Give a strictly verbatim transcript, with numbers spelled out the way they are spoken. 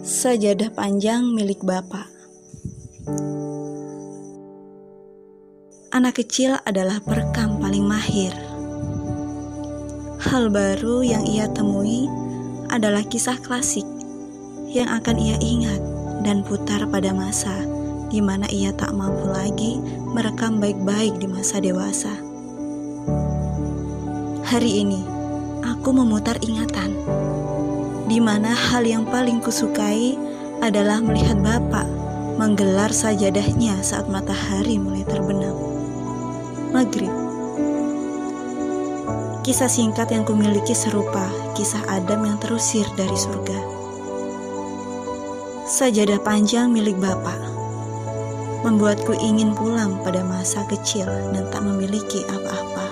Sajadah panjang milik Bapak. Anak kecil adalah perekam paling mahir. Hal baru yang ia temui adalah kisah klasik yang akan ia ingat dan putar pada masa di mana ia tak mampu lagi merekam baik-baik di masa dewasa. Hari ini, aku memutar ingatan, di mana hal yang paling kusukai adalah melihat Bapak menggelar sajadahnya saat matahari mulai terbenam. Maghrib. Kisah singkat yang kumiliki serupa kisah Adam yang terusir dari surga. Sajadah panjang milik Bapak membuatku ingin pulang pada masa kecil dan tak memiliki apa-apa.